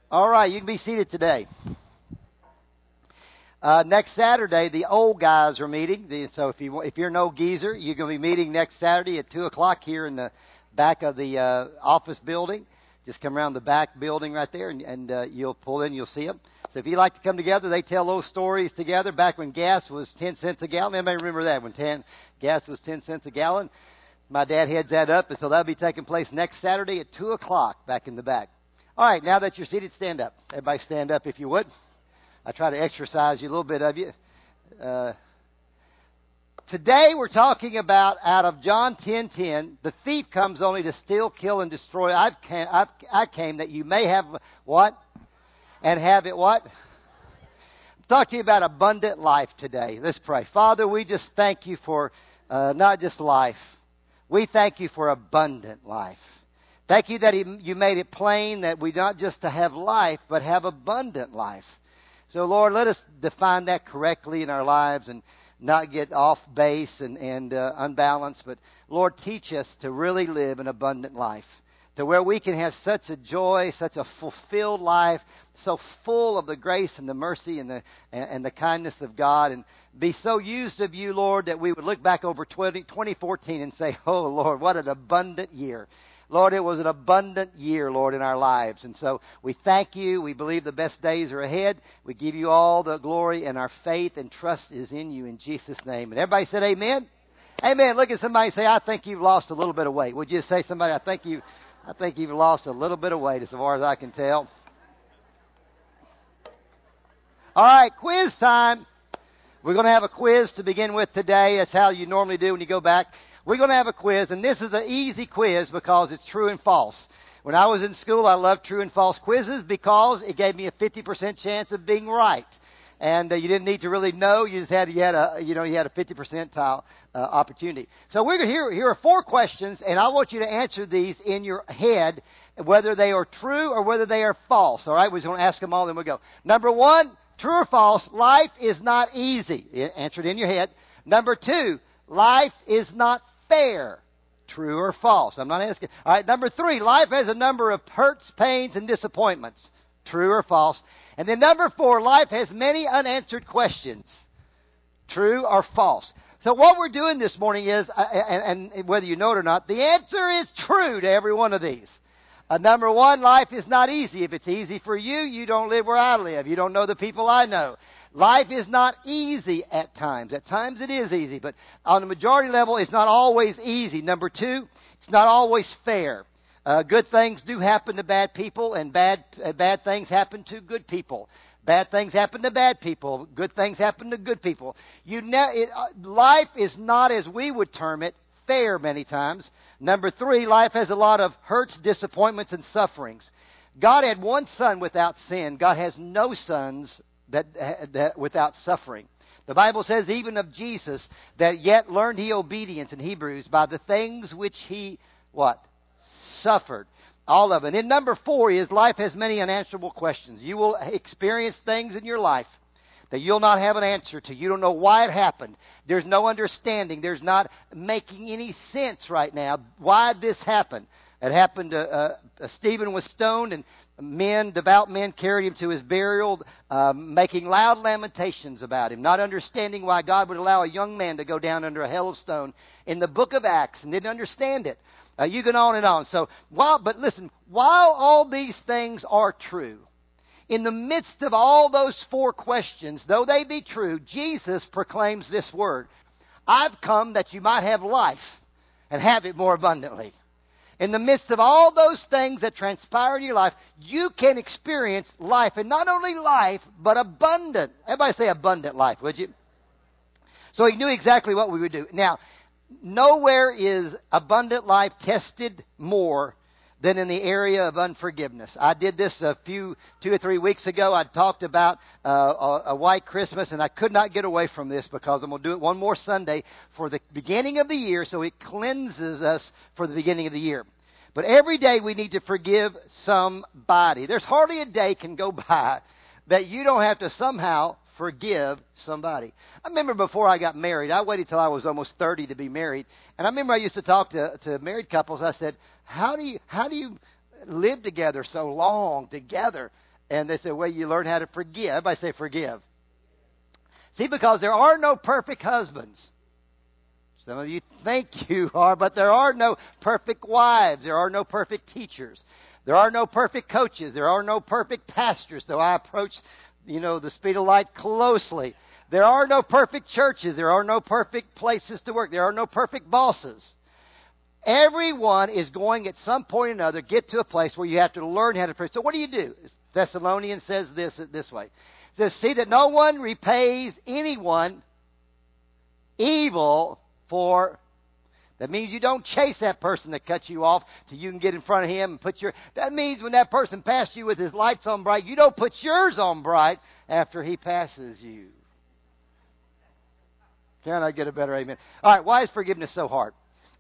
All right, you can be seated today. Next Saturday, the old guys are meeting. So if you're an old geezer, you're going to be meeting next Saturday at 2:00 here in the back of the office building. Just come around the back building right there, and you'll pull in. You'll see them. So if you like to come together, they tell those stories together. Back when gas was 10 cents a gallon, anybody remember that? When gas was 10 cents a gallon, my dad heads that up, and so that'll be taking place next Saturday at 2:00 back in the back. All right, now that you're seated, stand up. Everybody stand up if you would. I try to exercise you a little bit of you. Today we're talking about out of John 10:10, the thief comes only to steal, kill, and destroy. I came that you may have what? And have it what? Talk to you about abundant life today. Let's pray. Father, we just thank you for not just life. We thank you for abundant life. Thank you that you made it plain that we not just to have life, but have abundant life. So, Lord, let us define that correctly in our lives and not get off base and unbalanced. But, Lord, teach us to really live an abundant life, to where we can have such a joy, such a fulfilled life, so full of the grace and the mercy and the kindness of God, and be so used of you, Lord, that we would look back over 2014 and say, oh, Lord, what an abundant year. Lord, it was an abundant year, Lord, in our lives. And so we thank you. We believe the best days are ahead. We give you all the glory, and our faith and trust is in you in Jesus' name. And everybody said amen? Amen. Look at somebody and say, I think you've lost a little bit of weight. Would you say somebody, I think you've lost a little bit of weight as far as I can tell. All right, quiz time. We're going to have a quiz to begin with today. That's how you normally do when you go back. We're going to have a quiz, and this is an easy quiz because it's true and false. When I was in school, I loved true and false quizzes because it gave me a 50% chance of being right. And you didn't need to really know. You just had a 50% opportunity. So we're going to here are 4 questions, and I want you to answer these in your head, whether they are true or whether they are false. All right, we're just going to ask them all, then we'll go. Number 1, true or false? Life is not easy. Answer it in your head. Number 2, life is not fair. True or false? I'm not asking. All right, number 3, life has a number of hurts, pains, and disappointments. True or false? And then number 4, life has many unanswered questions. True or false? So what we're doing this morning is, and whether you know it or not, the answer is true to every one of these. Number 1, life is not easy. If it's easy for you, you don't live where I live. You don't know the people I know. Life is not easy at times. At times it is easy, but on the majority level, it's not always easy. Number 2, it's not always fair. Good things do happen to bad people, and bad things happen to good people. Bad things happen to bad people. Good things happen to good people. Life is not, as we would term it, fair many times. Number 3, life has a lot of hurts, disappointments, and sufferings. God had one son without sin. God has no sons that without suffering. The Bible says even of Jesus that yet learned he obedience in Hebrews by the things which he, what? Suffered. All of it. And number 4 is life has many unanswerable questions. You will experience things in your life that you'll not have an answer to. You don't know why it happened. There's no understanding. There's not making any sense right now why this happened. It happened to Stephen was stoned, and devout men carried him to his burial, making loud lamentations about him, not understanding why God would allow a young man to go down under a hail of stone in the book of Acts, and didn't understand it. You go on and on. So, but listen, while all these things are true, in the midst of all those 4 questions, though they be true, Jesus proclaims this word: I've come that you might have life and have it more abundantly. In the midst of all those things that transpire in your life, you can experience life. And not only life, but abundant. Everybody say abundant life, would you? So he knew exactly what we would do. Now, nowhere is abundant life tested more than in the area of unforgiveness. I did this 2 or 3 weeks ago. I talked about a white Christmas, and I could not get away from this because I'm going to do it one more Sunday for the beginning of the year, so it cleanses us for the beginning of the year. But every day we need to forgive somebody. There's hardly a day can go by that you don't have to somehow forgive somebody. I remember before I got married, I waited till I was almost 30 to be married. And I remember I used to talk to married couples. I said, how do you live together so long together? And they say, well, you learn how to forgive. Everybody say forgive. See, because there are no perfect husbands. Some of you think you are, but there are no perfect wives. There are no perfect teachers. There are no perfect coaches. There are no perfect pastors, though I approach, the speed of light closely. There are no perfect churches. There are no perfect places to work. There are no perfect bosses. Everyone is going at some point or another get to a place where you have to learn how to pray. So what do? Thessalonians says this way. It says, see that no one repays anyone evil for... That means you don't chase that person that cuts you off till you can get in front of him and put your... That means when that person passes you with his lights on bright, you don't put yours on bright after he passes you. Can I get a better amen? All right, why is forgiveness so hard?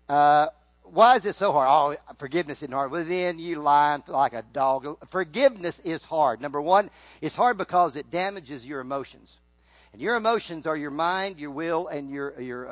Why is it so hard? Oh, forgiveness isn't hard. Well, then you lying like a dog. Forgiveness is hard. Number one, it's hard because it damages your emotions. And your emotions are your mind, your will, and your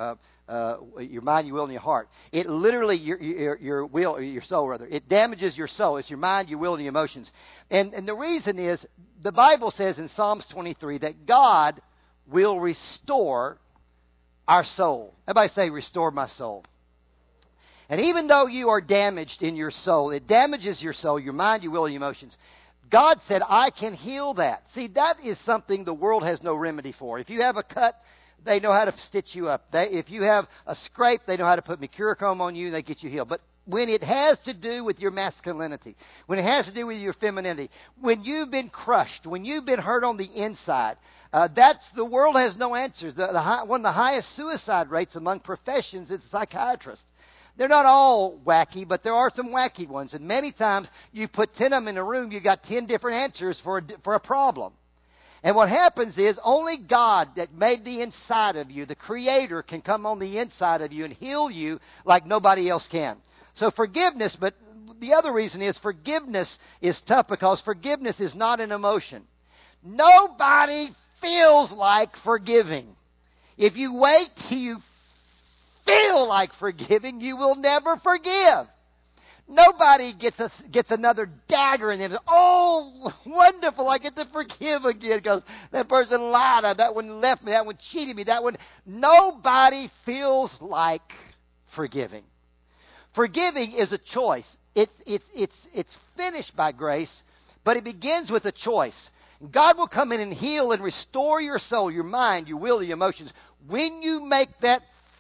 mind, your will, and your heart. It literally, your will, or your soul rather, it damages your soul. It's your mind, your will, and your emotions. And the reason is, the Bible says in Psalms 23 that God will restore our soul. Everybody say, restore my soul. And even though you are damaged in your soul, it damages your soul, your mind, your will, and your emotions. God said, I can heal that. See, that is something the world has no remedy for. If you have a cut, they know how to stitch you up. If you have a scrape, they know how to put mercurochrome on you, and they get you healed. But when it has to do with your masculinity, when it has to do with your femininity, when you've been crushed, when you've been hurt on the inside, the world has no answers. One of the highest suicide rates among professions is psychiatrists. They're not all wacky, but there are some wacky ones. And many times you put 10 of them in a room, you got 10 different answers for a problem. And what happens is only God that made the inside of you, the Creator, can come on the inside of you and heal you like nobody else can. So forgiveness, but the other reason is forgiveness is tough because forgiveness is not an emotion. Nobody feels like forgiving. If you wait till you feel like forgiving, you will never forgive. Nobody gets another dagger in them. Oh, wonderful, I get to forgive again because that person lied. That one left me. That one cheated me. That one. Nobody feels like forgiving. Forgiving is a choice. It's finished by grace, but it begins with a choice. God will come in and heal and restore your soul, your mind, your will, your emotions. When you make that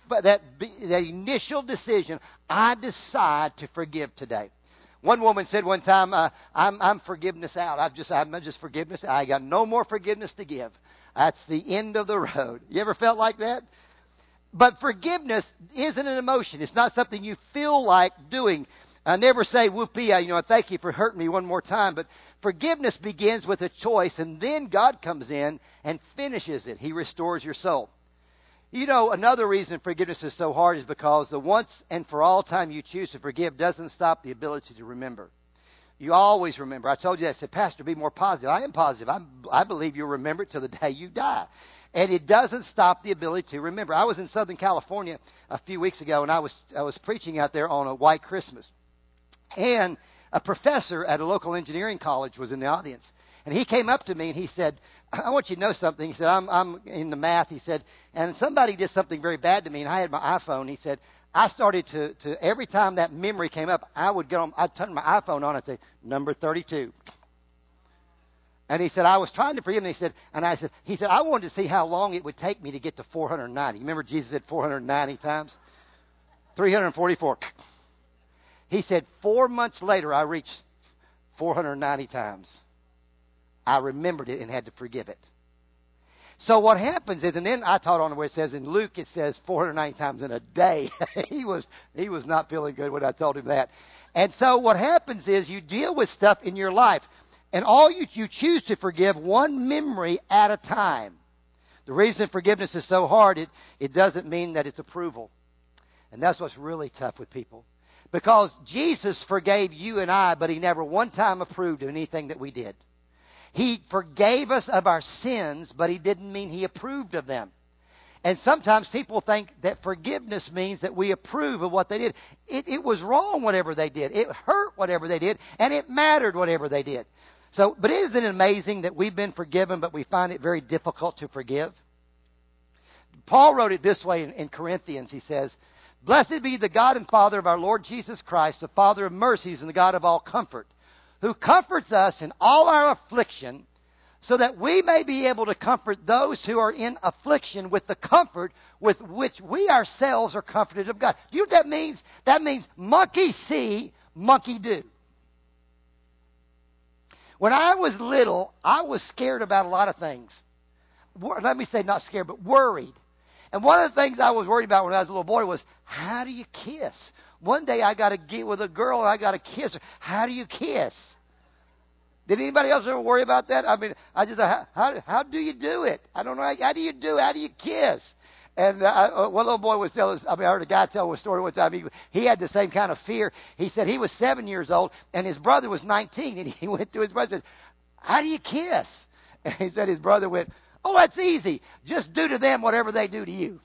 initial decision, I decide to forgive today. One woman said one time, I'm forgiveness out. I'm just forgiveness out. I got no more forgiveness to give. That's the end of the road. You ever felt like that? But forgiveness isn't an emotion. It's not something you feel like doing. I never say, whoopee, I thank you for hurting me one more time. But forgiveness begins with a choice, and then God comes in and finishes it. He restores your soul. Another reason forgiveness is so hard is because the once and for all time you choose to forgive doesn't stop the ability to remember. You always remember. I told you that. I said, Pastor, be more positive. I am positive. I believe you'll remember it till the day you die. And it doesn't stop the ability to remember. I was in Southern California a few weeks ago, and I was preaching out there on a white Christmas. And a professor at a local engineering college was in the audience. And he came up to me and he said, I want you to know something. He said, I'm in the math. He said, and somebody did something very bad to me, and I had my iPhone. He said, I started to every time that memory came up, I'd turn my iPhone on and say, number 32. And he said, I was trying to forgive him. He said, I wanted to see how long it would take me to get to 490. Remember Jesus said 490 times? 344. He said, 4 months later, I reached 490 times. I remembered it and had to forgive it. So what happens is, and then I taught on where it says in Luke, it says 490 times in a day. He was not feeling good when I told him that. And so what happens is you deal with stuff in your life, and all you choose to forgive one memory at a time. The reason forgiveness is so hard, it doesn't mean that it's approval. And that's what's really tough with people. Because Jesus forgave you and I, but he never one time approved of anything that we did. He forgave us of our sins, but he didn't mean he approved of them. And sometimes people think that forgiveness means that we approve of what they did. It was wrong whatever they did. It hurt whatever they did, and it mattered whatever they did. So, but isn't it amazing that we've been forgiven, but we find it very difficult to forgive? Paul wrote it this way in Corinthians. He says, "Blessed be the God and Father of our Lord Jesus Christ, the Father of mercies and the God of all comfort, who comforts us in all our affliction, so that we may be able to comfort those who are in affliction with the comfort with which we ourselves are comforted of God." Do you know what that means? That means monkey see, monkey do. When I was little, I was scared about a lot of things. Let me say not scared, but worried. And one of the things I was worried about when I was a little boy was, how do you kiss? One day I got to get with a girl and I got to kiss her. How do you kiss? Did anybody else ever worry about that? I mean, I just thought, how do you do it? I don't know. How do you do it? How do you kiss? And one little boy was telling us, I heard a guy tell a story one time. He had the same kind of fear. He said he was 7 years old and his brother was 19. And he went to his brother and said, "How do you kiss?" And he said his brother went, "Oh, that's easy. Just do to them whatever they do to you."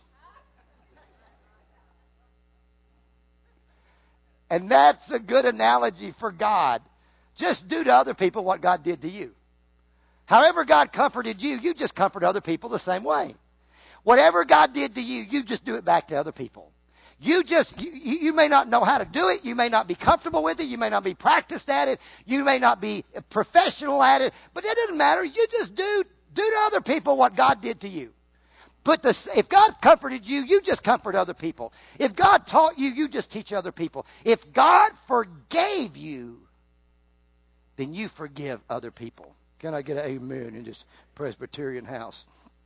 And that's a good analogy for God. Just do to other people what God did to you. However God comforted you, you just comfort other people the same way. Whatever God did to you, you just do it back to other people. You may not know how to do it. You may not be comfortable with it. You may not be practiced at it. You may not be professional at it. But it doesn't matter. You just do to other people what God did to you. If God comforted you, you just comfort other people. If God taught you, you just teach other people. If God forgave you, then you forgive other people. Can I get an amen in this Presbyterian house?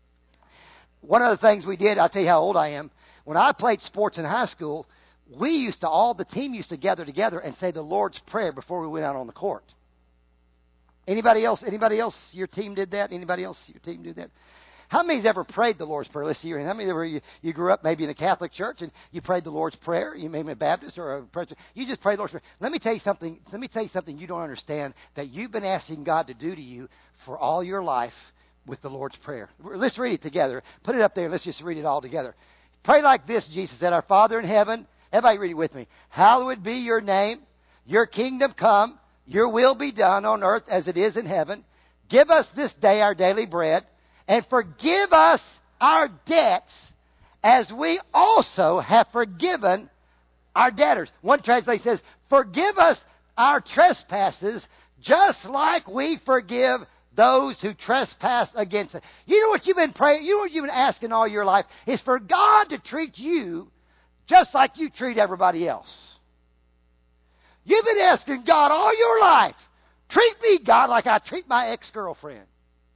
One of the things we did, I'll tell you how old I am. When I played sports in high school, the team used to gather together and say the Lord's Prayer before we went out on the court. Anybody else, your team did that? Anybody else, your team did that? How many's ever prayed the Lord's Prayer? Let's see here. How many ever you grew up maybe in a Catholic church and you prayed the Lord's Prayer? You may be a Baptist or a Presbyterian. You just prayed the Lord's Prayer. Let me tell you something you don't understand that you've been asking God to do to you for all your life with the Lord's Prayer. Let's read it together. Put it up there and let's just read it all together. Pray like this, Jesus said, "Our Father in heaven," everybody read it with me. "Hallowed be your name. Your kingdom come. Your will be done on earth as it is in heaven. Give us this day our daily bread. And forgive us our debts as we also have forgiven our debtors." One translation says, "Forgive us our trespasses just like we forgive those who trespass against us." You know what you've been praying? You know what you've been asking all your life is for God to treat you just like you treat everybody else. You've been asking God all your life, "Treat me, God, like I treat my ex-girlfriend.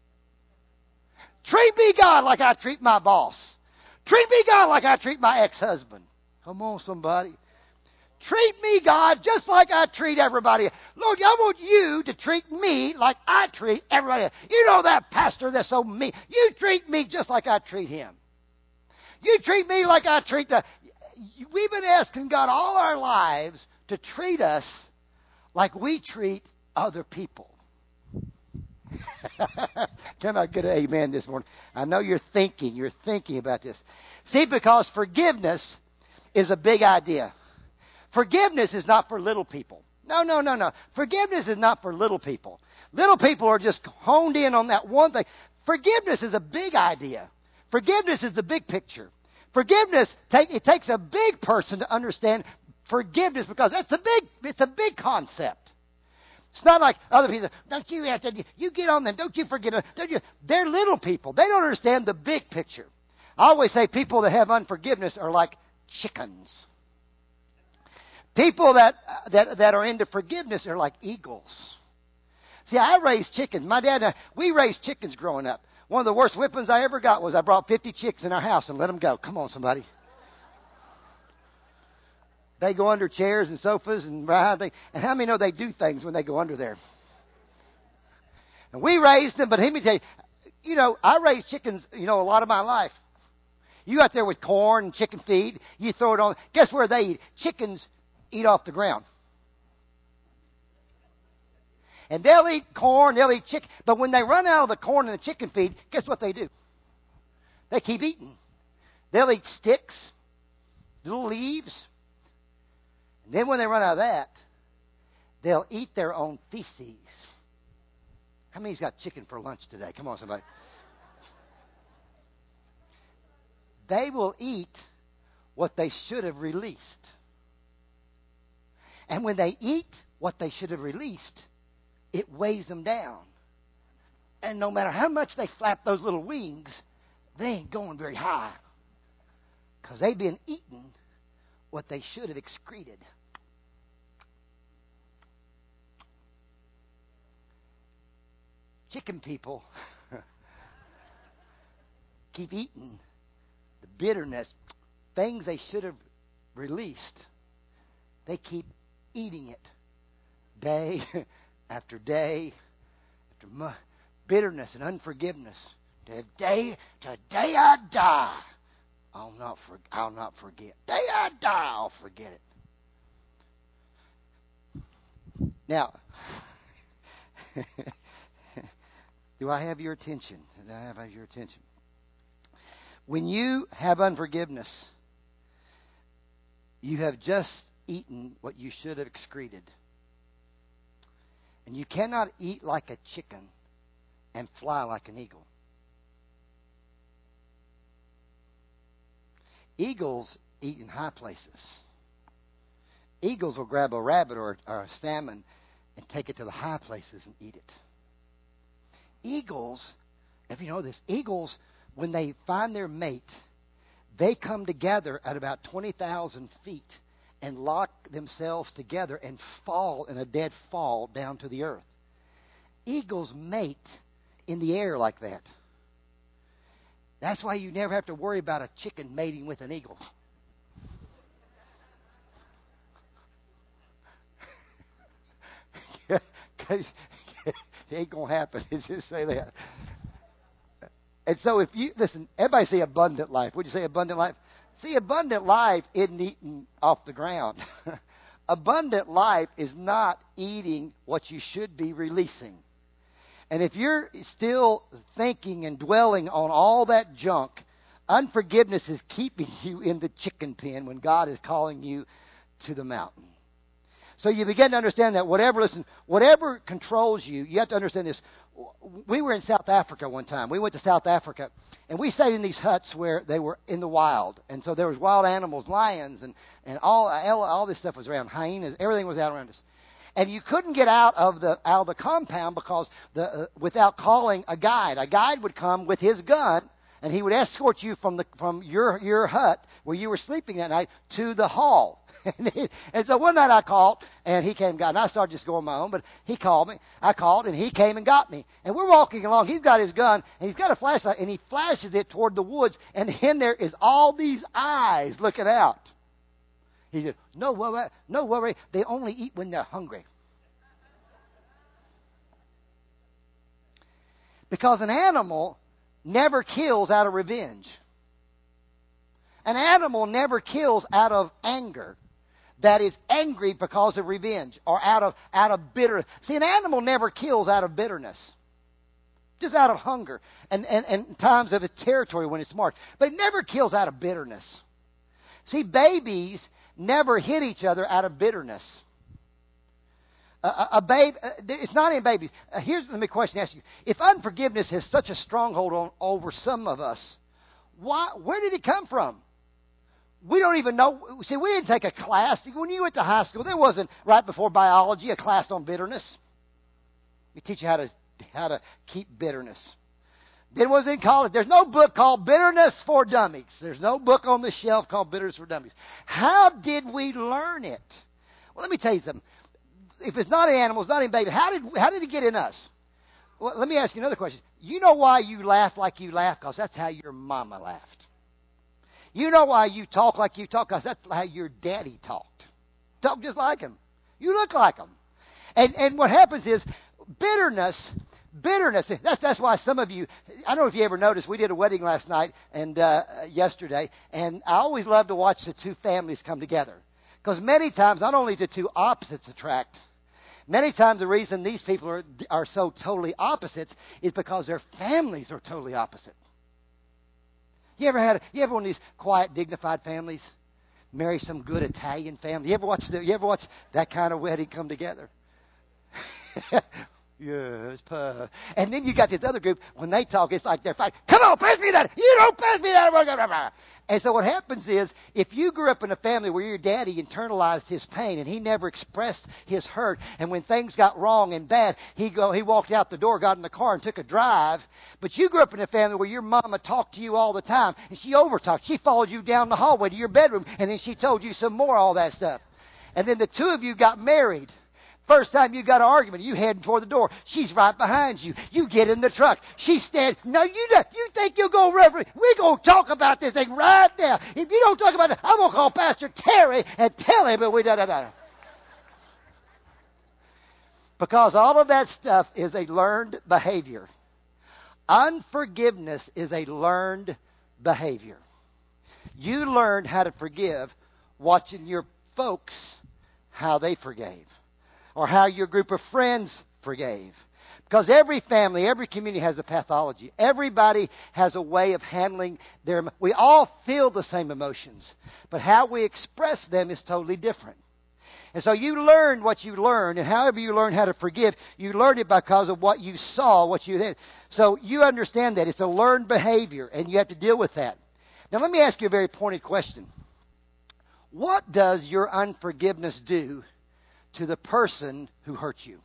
Treat me, God, like I treat my boss. Treat me, God, like I treat my ex-husband." Come on, somebody. Treat me, God, just like I treat everybody. Lord, I want you to treat me like I treat everybody else. You know that pastor that's so mean. You treat me just like I treat him. You treat me like I treat We've been asking God all our lives to treat us like we treat other people. Can I get an amen this morning? I know you're thinking about this. See, because forgiveness is a big idea. Forgiveness is not for little people. No. Forgiveness is not for little people. Little people are just honed in on that one thing. Forgiveness is a big idea. Forgiveness is the big picture. Forgiveness, it takes a big person to understand forgiveness because it's a big concept. It's not like other people, "Don't you have to, you get on them, don't you forgive them, don't you?" They're little people. They don't understand the big picture. I always say people that have unforgiveness are like chickens. People that are into forgiveness are like eagles. See, I raised chickens. My dad and I, we raised chickens growing up. One of the worst whippings I ever got was I brought 50 chicks in our house and let them go. Come on, somebody. They go under chairs and sofas and behind things. And how many know they do things when they go under there? And we raised them, but let me tell you, I raised chickens, a lot of my life. You out there with corn and chicken feed, you throw it on. Guess where they eat? Chickens eat off the ground. And they'll eat corn, they'll eat chicken. But when they run out of the corn and the chicken feed, guess what they do? They keep eating. They'll eat sticks, little leaves. And then when they run out of that, they'll eat their own feces. How many's got chicken for lunch today? Come on, somebody. They will eat what they should have released. And when they eat what they should have released, it weighs them down. And no matter how much they flap those little wings, they ain't going very high. Because they've been eating what they should have excreted. Chicken people keep eating the bitterness, things they should have released. They keep eating it day after day after month. Bitterness and unforgiveness. Today I die, I'll not forget. Day I die, I'll forget it. Now, do I have your attention? Do I have your attention? When you have unforgiveness, you have just eaten what you should have excreted. And you cannot eat like a chicken and fly like an eagle. Eagles eat in high places. Eagles will grab a rabbit or a salmon and take it to the high places and eat it. Eagles, if you know this, eagles, when they find their mate, they come together at about 20,000 feet and lock themselves together and fall in a dead fall down to the earth. Eagles mate in the air like that. That's why you never have to worry about a chicken mating with an eagle. Because it ain't going to happen. It's just say that. And so if you, listen, everybody say abundant life. Would you say abundant life? See, abundant life isn't eating off the ground. Abundant life is not eating what you should be releasing. And if you're still thinking and dwelling on all that junk, unforgiveness is keeping you in the chicken pen when God is calling you to the mountain. So you begin to understand that whatever controls you, you have to understand this. We were in South Africa one time. We went to South Africa, and we stayed in these huts where they were in the wild. And so there was wild animals, lions, and all this stuff was around, hyenas, everything was out around us. And you couldn't get out of the compound because without calling a guide. A guide would come with his gun, and he would escort you from your hut where you were sleeping that night to the hall. And so one night I called, and he came and got me. I started just going my own, but he called me. I called, and he came and got me. And we're walking along. He's got his gun, and he's got a flashlight, and he flashes it toward the woods, and in there is all these eyes looking out. He said, no worry. They only eat when they're hungry. Because an animal never kills out of revenge. An animal never kills out of anger. That is angry because of revenge or out of bitterness. See, an animal never kills out of bitterness. Just out of hunger and times of its territory when it's marked. But it never kills out of bitterness. See, babies never hit each other out of bitterness. A babe, it's not in babies. Here's the question I ask you. If unforgiveness has such a stronghold over some of us, where did it come from? We don't even know. See, we didn't take a class. When you went to high school, there wasn't, right before biology, a class on bitterness. We teach you how to keep bitterness. Then it was in college. There's no book called Bitterness for Dummies. There's no book on the shelf called Bitterness for Dummies. How did we learn it? Well, let me tell you something. If it's not in animals, not in babies, how did it get in us? Well, let me ask you another question. You know why you laugh like you laugh? Because that's how your mama laughed. You know why you talk like you talk? Because that's how your daddy talked. Talk just like him. You look like him. And what happens is bitterness. That's why some of you, I don't know if you ever noticed, we did a wedding last night and yesterday, and I always love to watch the two families come together. Because many times, not only do two opposites attract, many times the reason these people are so totally opposites is because their families are totally opposite. You ever one of these quiet, dignified families marry some good Italian family? You ever watch that kind of wedding come together? Yes, Pa. And then you got this other group, when they talk, it's like they're fighting. Come on, pass me that. You don't pass me that. And so what happens is, if you grew up in a family where your daddy internalized his pain and he never expressed his hurt, and when things got wrong and bad, he walked out the door, got in the car, and took a drive. But you grew up in a family where your mama talked to you all the time, and she overtalked. She followed you down the hallway to your bedroom, and then she told you some more, all that stuff. And then the two of you got married. First time you got an argument, you heading toward the door. She's right behind you. You get in the truck. She stands. No, you don't. You think you'll go, Reverend? We're going to talk about this thing right now. If you don't talk about it, I'm going to call Pastor Terry and tell him that we da. Because all of that stuff is a learned behavior. Unforgiveness is a learned behavior. You learned how to forgive watching your folks, how they forgave. Or how your group of friends forgave. Because every family, every community has a pathology. Everybody has a way of handling we all feel the same emotions. But how we express them is totally different. And so you learn what you learn, and however you learn how to forgive, you learned it because of what you saw, what you did. So you understand that. It's a learned behavior, and you have to deal with that. Now let me ask you a very pointed question. What does your unforgiveness do to the person who hurt you?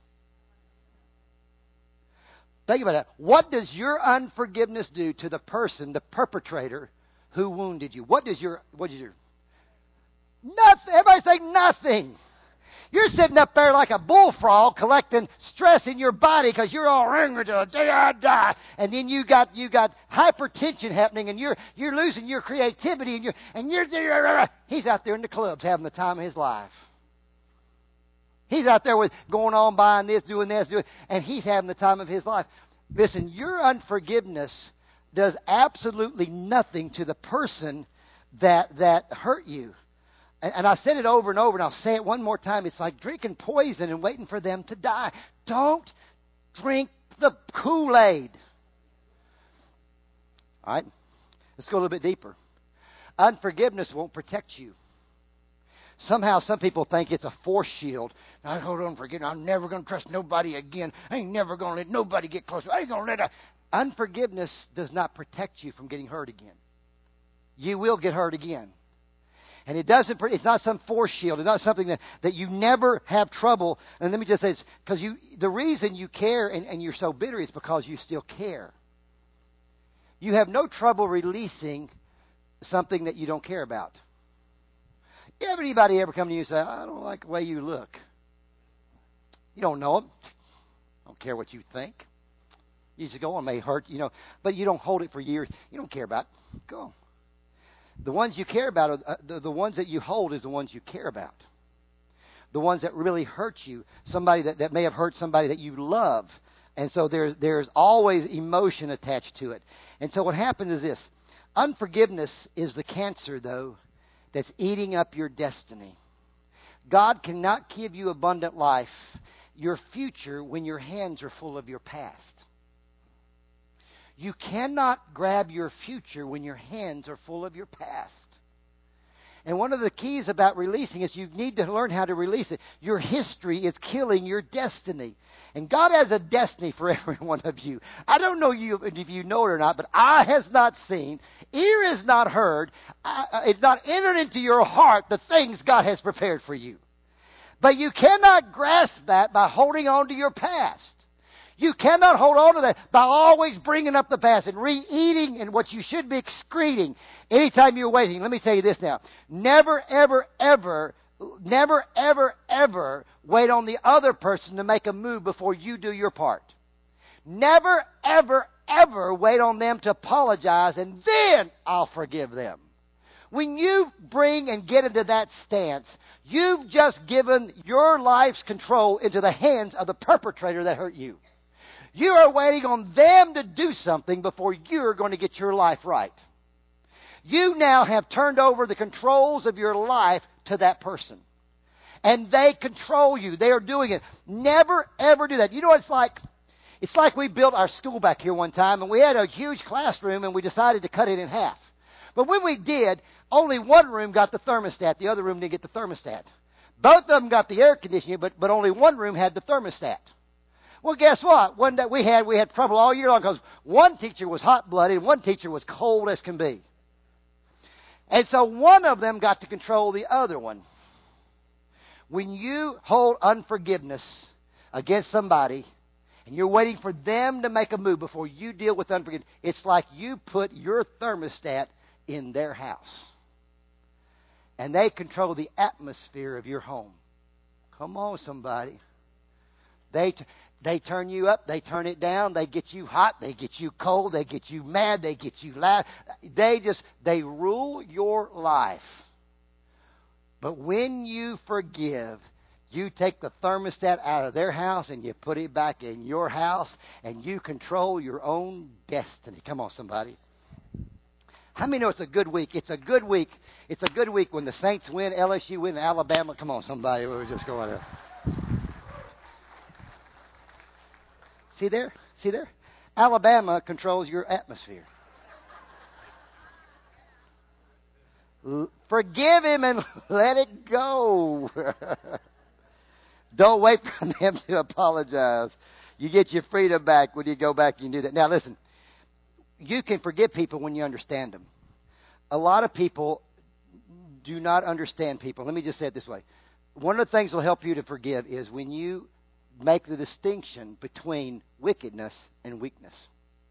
Think about that. What does your unforgiveness do to the person, the perpetrator, who wounded you? What did your nothing? Everybody say nothing. You're sitting up there like a bullfrog collecting stress in your body because you're all angry till the day I die. And then you got hypertension happening, and you're losing your creativity, and you're he's out there in the clubs having the time of his life. He's out there with going on buying this, doing this, and he's having the time of his life. Listen, your unforgiveness does absolutely nothing to the person that hurt you. And I said it over and over, and I'll say it one more time. It's like drinking poison and waiting for them to die. Don't drink the Kool-Aid. All right? Let's go a little bit deeper. Unforgiveness won't protect you. Somehow some people think it's a force shield. Now, hold on, forget. I'm never going to trust nobody again. I ain't never going to let nobody get close. I ain't going to let Unforgiveness does not protect you from getting hurt again. You will get hurt again. And it's not some force shield. It's not something that you never have trouble. And let me just say this, because the reason you care and you're so bitter is because you still care. You have no trouble releasing something that you don't care about. Anybody ever come to you and say, I don't like the way you look? You don't know them. I don't care what you think. You just go, it may hurt, but you don't hold it for years. You don't care about it. Go. The ones you care about, the ones that you hold is the ones you care about. The ones that really hurt you, somebody that may have hurt somebody that you love. And so there's always emotion attached to it. And so what happens is this. Unforgiveness is the cancer, though, that's eating up your destiny. God cannot give you abundant life, your future, when your hands are full of your past. You cannot grab your future when your hands are full of your past. And one of the keys about releasing is you need to learn how to release it. Your history is killing your destiny. And God has a destiny for every one of you. I don't know if you know it or not, but eye has not seen, ear has not heard, it's not entered into your heart the things God has prepared for you. But you cannot grasp that by holding on to your past. You cannot hold on to that by always bringing up the past and re-eating and what you should be excreting anytime you're waiting. Let me tell you this now. Never, ever, ever wait on the other person to make a move before you do your part. Never, ever wait on them to apologize and then I'll forgive them. When you bring and get into that stance, you've just given your life's control into the hands of the perpetrator that hurt you. You are waiting on them to do something before you're going to get your life right. You now have turned over the controls of your life to that person. And they control you. They are doing it. Never, ever do that. You know what it's like? It's like we built our school back here one time, and we had a huge classroom, and we decided to cut it in half. But when we did, only one room got the thermostat. The other room didn't get the thermostat. Both of them got the air conditioning, but only one room had the thermostat. Well, guess what? One day we had trouble all year long because one teacher was hot-blooded and one teacher was cold as can be. And so one of them got to control the other one. When you hold unforgiveness against somebody and you're waiting for them to make a move before you deal with unforgiveness, it's like you put your thermostat in their house. And they control the atmosphere of your home. Come on, somebody. They turn you up, they turn it down, they get you hot, they get you cold, they get you mad, they get you loud. They rule your life. But when you forgive, you take the thermostat out of their house and you put it back in your house and you control your own destiny. Come on, somebody. How many know it's a good week? It's a good week. It's a good week when the Saints win, LSU win, Alabama. Come on, somebody. We're just going to. See there? See there? Alabama controls your atmosphere. Forgive him and let it go. Don't wait for them to apologize. You get your freedom back when you go back and you do that. Now listen, you can forgive people when you understand them. A lot of people do not understand people. Let me just say it this way. One of the things that will help you to forgive is when you make the distinction between wickedness and weakness.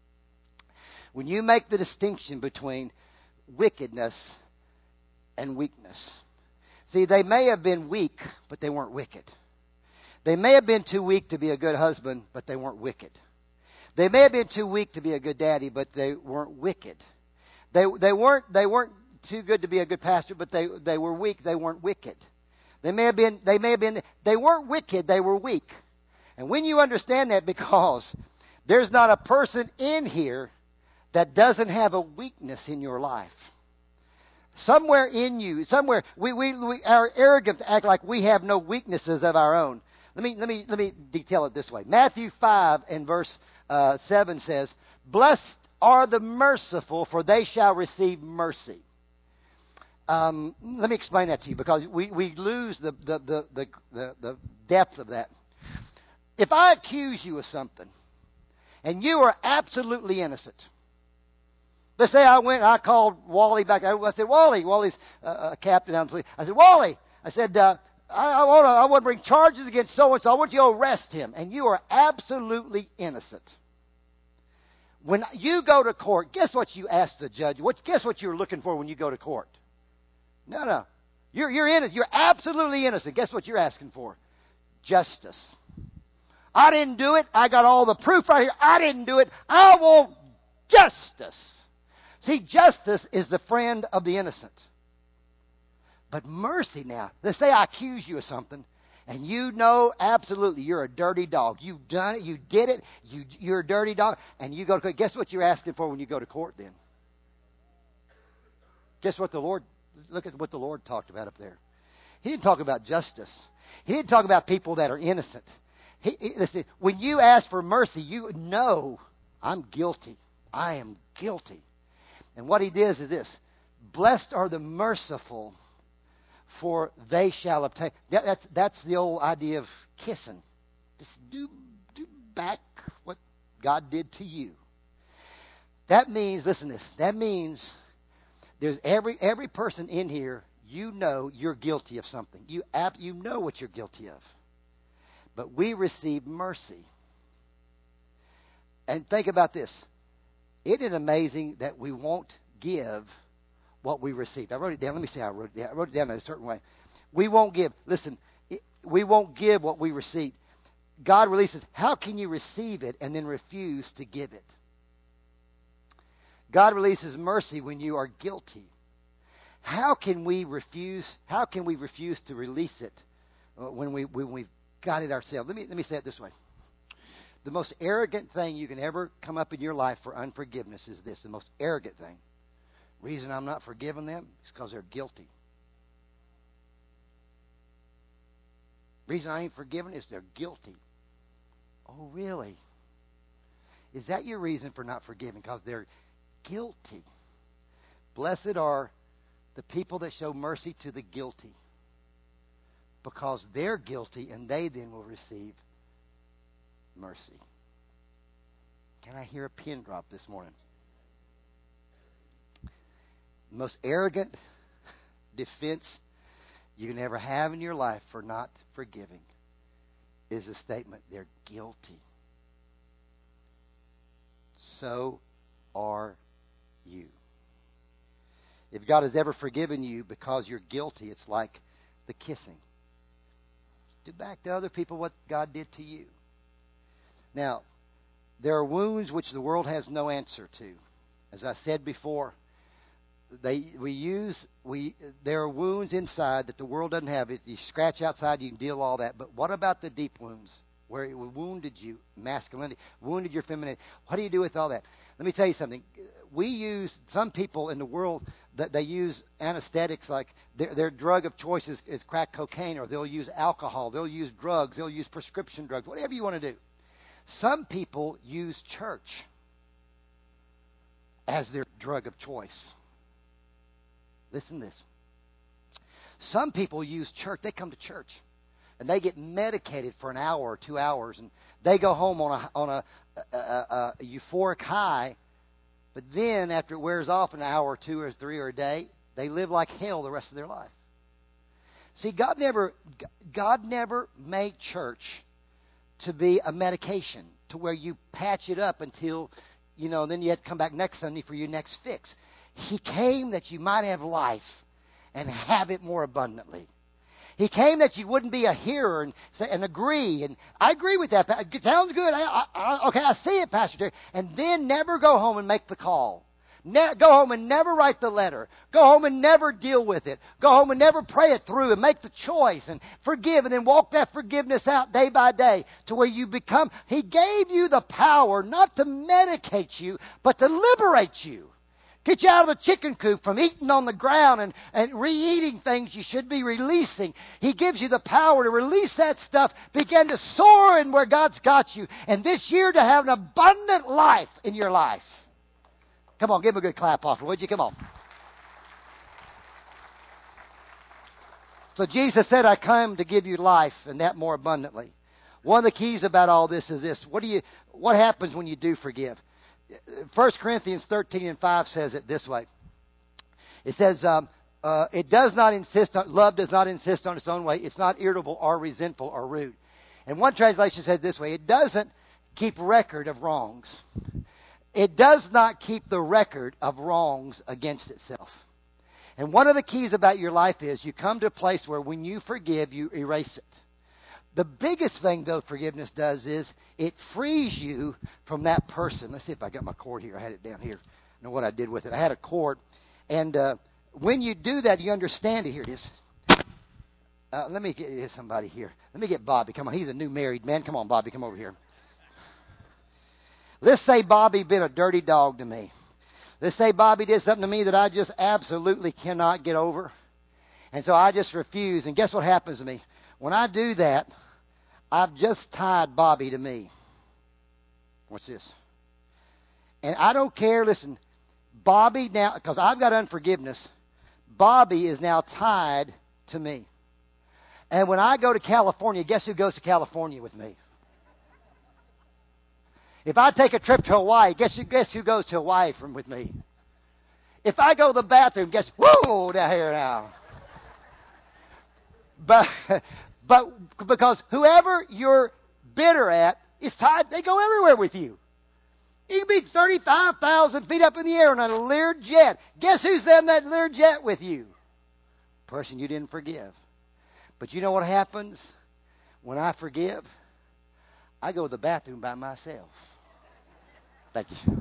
When you make the distinction between wickedness and weakness. See, they may have been weak, but they weren't wicked. They may have been too weak to be a good husband, but they weren't wicked. They may have been too weak to be a good daddy, but they weren't wicked. They weren't too good to be a good pastor, but they were weak. They weren't wicked. They weren't wicked. They were weak. And when you understand that, because there's not a person in here that doesn't have a weakness in your life. Somewhere in you, we are arrogant to act like we have no weaknesses of our own. Let me detail it this way. Matthew 5 and verse 7 says, "Blessed are the merciful, for they shall receive mercy." Let me explain that to you because we lose the depth of that. If I accuse you of something and you are absolutely innocent, let's say I called Wally back. I said, Wally's a captain on the police. I said, Wally, I want to bring charges against so-and-so. I want you to arrest him. And you are absolutely innocent. When you go to court, guess what you ask the judge? Guess what you're looking for when you go to court? No. You're innocent. You're absolutely innocent. Guess what you're asking for? Justice. I didn't do it. I got all the proof right here. I didn't do it. I want justice. See, justice is the friend of the innocent. But mercy now, let's say I accuse you of something, and you know absolutely you're a dirty dog. You've done it. You did it. You're a dirty dog. And you go to court. Guess what you're asking for when you go to court then? Guess what look at what the Lord talked about up there. He didn't talk about justice. He didn't talk about people that are innocent. Listen, when you ask for mercy, you know I'm guilty. I am guilty. And what he does is this. Blessed are the merciful, for they shall obtain. That's the old idea of kissing. Just do back what God did to you. That means, listen to this. That means there's every person in here, you know you're guilty of something. You know what you're guilty of. But we receive mercy. And think about this. Isn't it amazing that we won't give what we received? I wrote it down. Let me see how I wrote it down. I wrote it down in a certain way. We won't give. Listen, we won't give what we received. God releases. How can you receive it and then refuse to give it? God releases mercy when you are guilty. How can we refuse to release it when we've got it ourselves? Let me say it this way. The most arrogant thing you can ever come up in your life for unforgiveness is this. The most arrogant thing. Reason I'm not forgiving them is because they're guilty. Reason I ain't forgiving is they're guilty. Oh, really? Is that your reason for not forgiving? Because they're guilty. Blessed are the people that show mercy to the guilty, because they're guilty and they then will receive mercy. Can I hear a pin drop this morning? The most arrogant defense you can ever have in your life for not forgiving is the statement, they're guilty. So are you. If God has ever forgiven you because you're guilty, it's like the kissing. Do back to other people what God did to you. Now, there are wounds which the world has no answer to. As I said before, there are wounds inside that the world doesn't have. You scratch outside, you can deal all that. But what about the deep wounds where it wounded you, masculinity, wounded your femininity? What do you do with all that? Let me tell you something. Some people in the world, that they use anesthetics, like their drug of choice is crack cocaine, or they'll use alcohol, they'll use drugs, they'll use prescription drugs, whatever you want to do. Some people use church as their drug of choice. Listen to this. Some people use church. They come to church, and they get medicated for an hour or 2 hours, and they go home on a euphoric high. But then, after it wears off an hour or 2 or 3 or a day, they live like hell the rest of their life. See, God never made church to be a medication to where you patch it up until, then you have to come back next Sunday for your next fix. He came that you might have life and have it more abundantly. He came that you wouldn't be a hearer and say and agree. And I agree with that. It sounds good. Okay, I see it, Pastor Terry. And then never go home and make the call. Go home and never write the letter. Go home and never deal with it. Go home and never pray it through and make the choice and forgive and then walk that forgiveness out day by day to where you become. He gave you the power not to medicate you, but to liberate you. Get you out of the chicken coop from eating on the ground and re-eating things you should be releasing. He gives you the power to release that stuff, begin to soar in where God's got you, and this year to have an abundant life in your life. Come on, give him a good clap off, would you? Come on. So Jesus said, I come to give you life, and that more abundantly. One of the keys about all this is this. What happens when you do forgive? 1 Corinthians 13:5 says it this way. It says, love does not insist on its own way. It's not irritable or resentful or rude. And one translation said this way. It doesn't keep record of wrongs. It does not keep the record of wrongs against itself. And one of the keys about your life is you come to a place where when you forgive, you erase it. The biggest thing, though, forgiveness does is it frees you from that person. Let's see if I got my cord here. I had it down here. I know what I did with it. I had a cord. And when you do that, you understand it. Here it is. Let me get somebody here. Let me get Bobby. Come on. He's a new married man. Come on, Bobby. Come over here. Let's say Bobby been a dirty dog to me. Let's say Bobby did something to me that I just absolutely cannot get over. And so I just refuse. And guess what happens to me? When I do that, I've just tied Bobby to me. What's this? And I don't care. Listen, Bobby now, because I've got unforgiveness, Bobby is now tied to me. And when I go to California, guess who goes to California with me? If I take a trip to Hawaii, guess who goes to Hawaii with me? If I go to the bathroom, guess, whoa, down here now. But because whoever you're bitter at is tied, they go everywhere with you. You can be 35,000 feet up in the air on a Lear jet. Guess who's in that Lear jet with you? Person you didn't forgive. But you know what happens when I forgive? I go to the bathroom by myself. Thank you.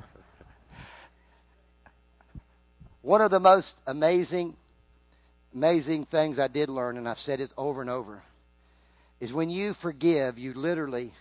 One of the most amazing things I did learn, and I've said it over and over, is when you forgive, you literally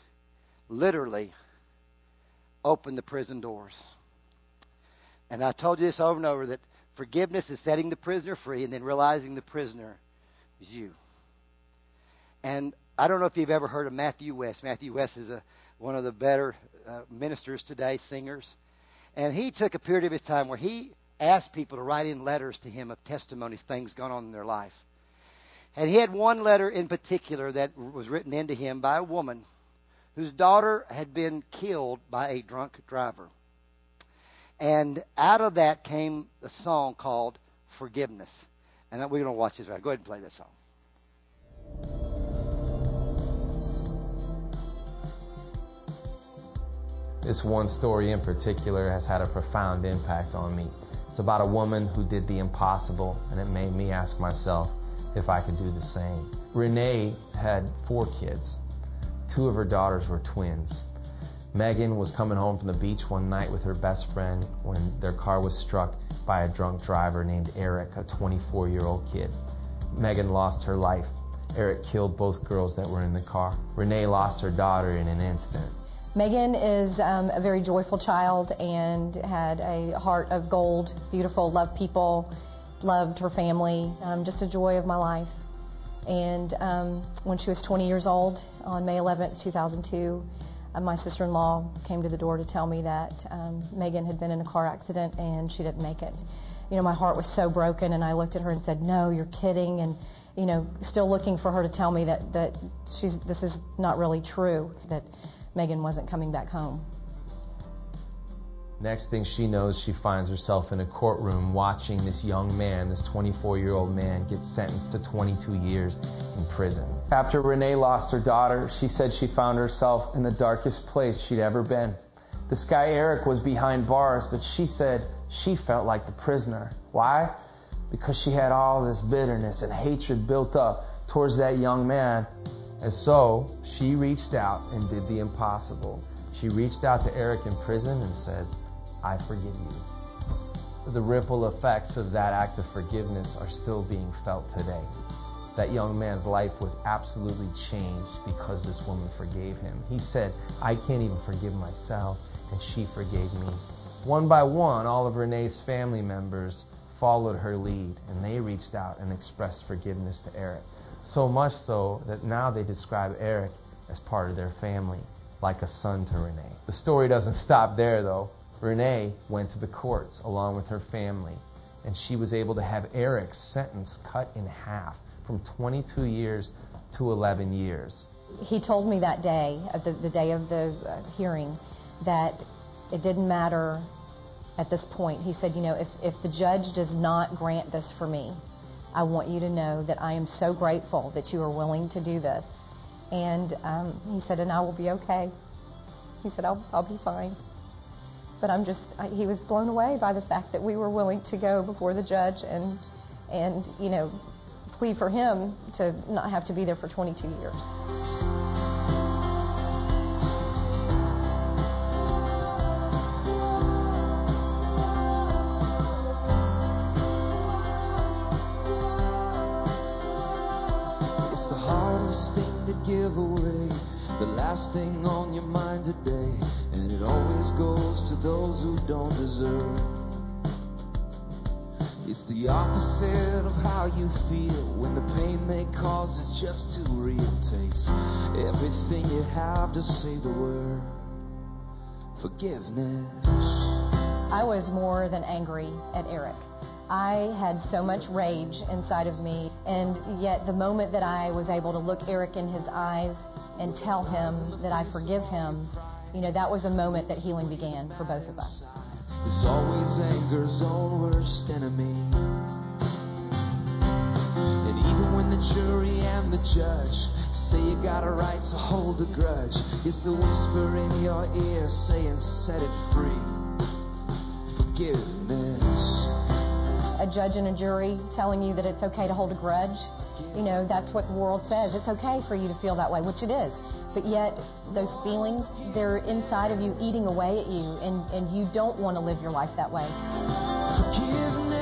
open the prison doors. And I told you this over and over, that forgiveness is setting the prisoner free and then realizing the prisoner is you. And I don't know if you've ever heard of Matthew West. Matthew West is one of the better ministers today, singers. And he took a period of his time where he asked people to write in letters to him of testimonies, things going on in their life. And he had one letter in particular that was written into him by a woman whose daughter had been killed by a drunk driver. And out of that came a song called Forgiveness. And we're going to watch this right. Go ahead and play that song. This one story in particular has had a profound impact on me. It's about a woman who did the impossible, and it made me ask myself if I could do the same. Renee had 4 kids. 2 of her daughters were twins. Megan was coming home from the beach one night with her best friend when their car was struck by a drunk driver named Eric, a 24-year-old kid. Megan lost her life. Eric killed both girls that were in the car. Renee lost her daughter in an instant. Megan is a very joyful child and had a heart of gold, beautiful, loved people, loved her family, just a joy of my life. And when she was 20 years old, on May 11th, 2002, my sister-in-law came to the door to tell me that Megan had been in a car accident and she didn't make it. You know, my heart was so broken, and I looked at her and said, "No, you're kidding," and you know, still looking for her to tell me that this is not really true, that Megan wasn't coming back home. Next thing she knows, she finds herself in a courtroom watching this young man, this 24-year-old man, get sentenced to 22 years in prison. After Renee lost her daughter, she said she found herself in the darkest place she'd ever been. This guy Eric was behind bars, but she said she felt like the prisoner. Why? Because she had all this bitterness and hatred built up towards that young man. And so she reached out and did the impossible. She reached out to Eric in prison and said, "I forgive you." The ripple effects of that act of forgiveness are still being felt today. That young man's life was absolutely changed because this woman forgave him. He said, "I can't even forgive myself," and she forgave me. One by one, all of Renee's family members followed her lead, and they reached out and expressed forgiveness to Eric. So much so that now they describe Eric as part of their family, like a son to Renee. The story doesn't stop there, though. Renee went to the courts along with her family, and she was able to have Eric's sentence cut in half from 22 years to 11 years. He told me that day, the day of the hearing, that it didn't matter at this point. He said, you know, if the judge does not grant this for me, I want you to know that I am so grateful that you are willing to do this. And he said, and I will be okay. He said, I'll be fine. But he was blown away by the fact that we were willing to go before the judge and you know, plead for him to not have to be there for 22 years. It's the hardest thing to give away, the last thing on your mind today, and it always goes to those who don't deserve. It's the opposite of how you feel when the pain they cause is just too real. Takes everything you have to say the word forgiveness. I was more than angry at Eric. I had so much rage inside of me, and yet the moment that I was able to look Eric in his eyes and tell him that I forgive him, you know, that was a moment that healing began for both of us. There's always anger's own worst enemy. And even when the jury and the judge say you got a right to hold a grudge, it's the whisper in your ear saying set it free. Forgiveness. A judge and a jury telling you that it's okay to hold a grudge, you know, that's what the world says. It's okay for you to feel that way, which it is. But yet, those feelings, they're inside of you eating away at you, and you don't want to live your life that way. Forgiveness.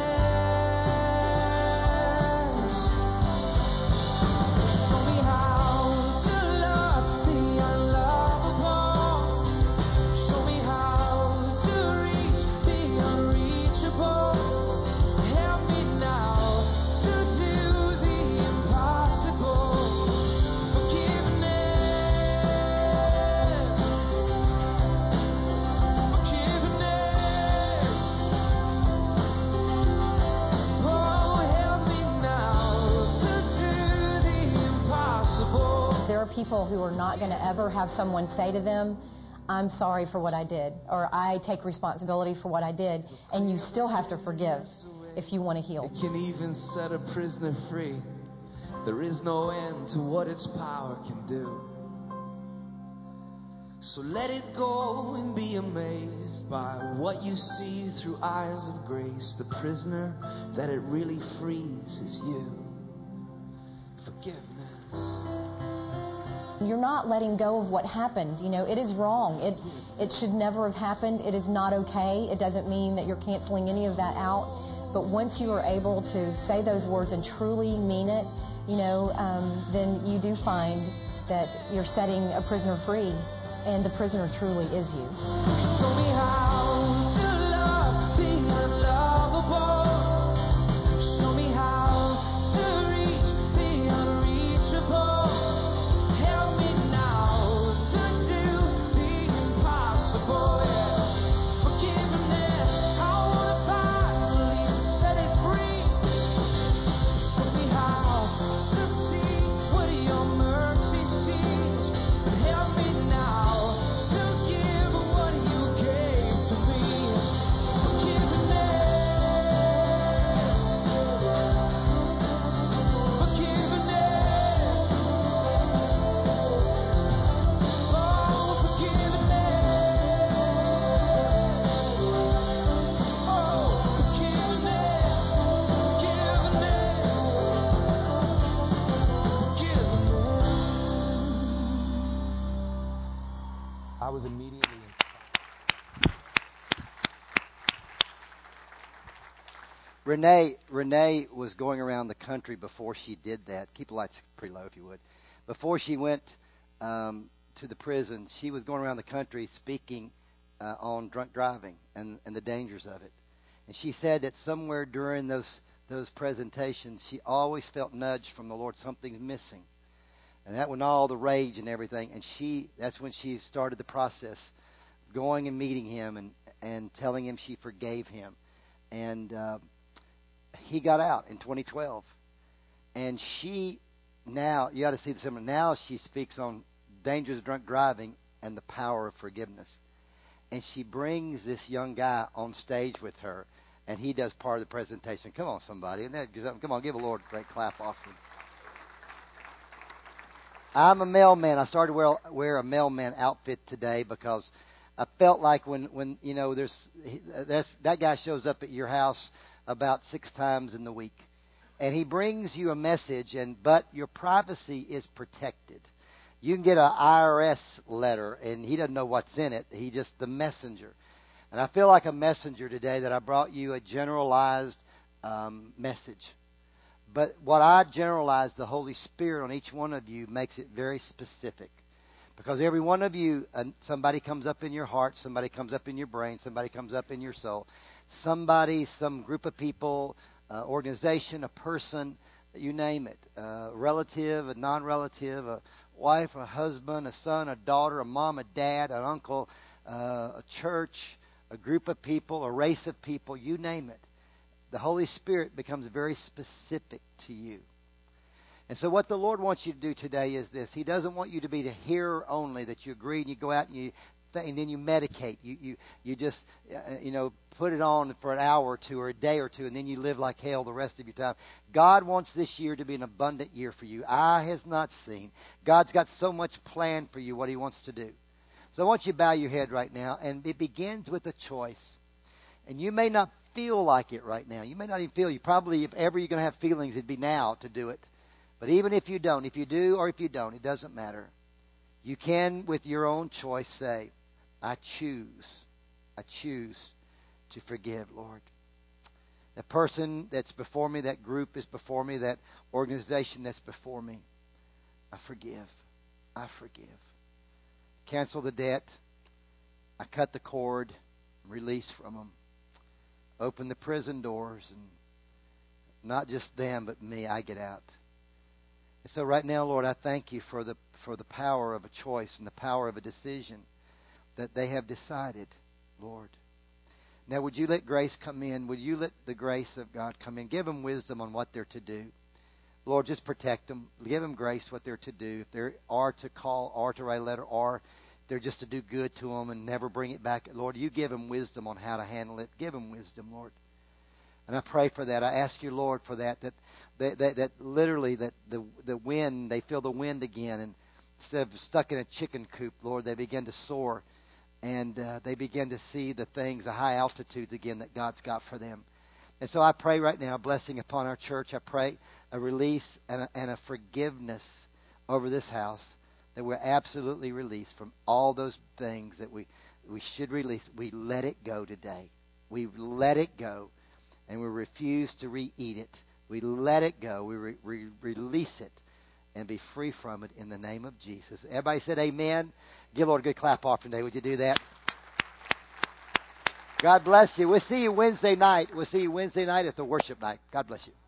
Show me how to love the unlovable. Show me how to reach the unreachable. Help me now to do the impossible. Forgiveness. Forgiveness. people who are not going to ever have someone say to them, I'm sorry for what I did, or I take responsibility for what I did, and you still have to forgive if you want to heal. It can even set a prisoner free. There is no end to what its power can do. So let it go and be amazed by what you see through eyes of grace. The prisoner that it really frees is you. Forgiveness. You're not letting go of what happened. You know, it is wrong. It should never have happened. It is not okay. It doesn't mean that you're canceling any of that out. But once you are able to say those words and truly mean it, you know, then you do find that you're setting a prisoner free, and the prisoner truly is you. Show me how to love the unlovable. Show me how to reach the unreachable. Help me now to do the impossible. Yeah. Forgiveness, I want to finally set it free. Show me how to see what your mercy sees. And help me now to give what you gave to me. Forgiveness. Forgiveness. Oh, forgiveness. Oh, forgiveness. I was immediately inspired. Renee was going around the country before she did that. Keep the lights pretty low if you would. Before she went to the prison, she was going around the country speaking on drunk driving and the dangers of it. And she said that somewhere during those presentations, she always felt nudged from the Lord, something's missing. And that when all the rage and everything, and that's when she started the process, going and meeting him and telling him she forgave him. And he got out in 2012. And now, you got to see the similar, now she speaks on dangers of drunk driving and the power of forgiveness. And she brings this young guy on stage with her, and he does part of the presentation. Come on, somebody. Come on, give the Lord a great clap offering. I'm a mailman. I started to wear a mailman outfit today because I felt like when you know that guy shows up at your house about 6 times in the week, and he brings you a message, but your privacy is protected. You can get an IRS letter, and he doesn't know what's in it. He just the messenger. And I feel like a messenger today that I brought you a generalized message. But what I generalized, the Holy Spirit on each one of you makes it very specific. Because every one of you, somebody comes up in your heart, somebody comes up in your brain, somebody comes up in your soul. Somebody, some group of people, organization, a person, you name it. A relative, a non-relative, a wife, a husband, a son, a daughter, a mom, a dad, an uncle, a church, a group of people, a race of people, you name it. The Holy Spirit becomes very specific to you. And so what the Lord wants you to do today is this. He doesn't want you to be the hearer only, that you agree and you go out and and then you medicate. You just, put it on for an hour or two or a day or two, and then you live like hell the rest of your time. God wants this year to be an abundant year for you. Eye has not seen. God's got so much planned for you, what He wants to do. So I want you to bow your head right now, and it begins with a choice. And you may not feel like it right now. You may not even feel. You probably, if ever you're going to have feelings, it'd be now to do it. But even if you don't, if you do or if you don't, it doesn't matter. You can, with your own choice, say, I choose to forgive, Lord. The person that's before me, that group is before me, that organization that's before me, I forgive. Cancel the debt. I cut the cord, release from them. Open the prison doors, and not just them, but me, I get out. And so right now, Lord, I thank you for the power of a choice and the power of a decision that they have decided, Lord. Now, would you let grace come in? Would you let the grace of God come in? Give them wisdom on what they're to do. Lord, just protect them. Give them grace what they're to do. If they are to call or to write a letter, or they're just to do good to them and never bring it back. Lord, you give them wisdom on how to handle it. Give them wisdom, Lord. And I pray for that. I ask you, Lord, for that literally that the wind, they feel the wind again. And instead of stuck in a chicken coop, Lord, they begin to soar. And they begin to see the things, the high altitudes again that God's got for them. And so I pray right now a blessing upon our church. I pray a release and a forgiveness over this house, that we're absolutely released from all those things that we should release. We let it go today. We let it go, and we refuse to re-eat it. We let it go. We release it and be free from it in the name of Jesus. Everybody said amen. Give Lord a good clap offering today. Would you do that? God bless you. We'll see you Wednesday night. We'll see you Wednesday night at the worship night. God bless you.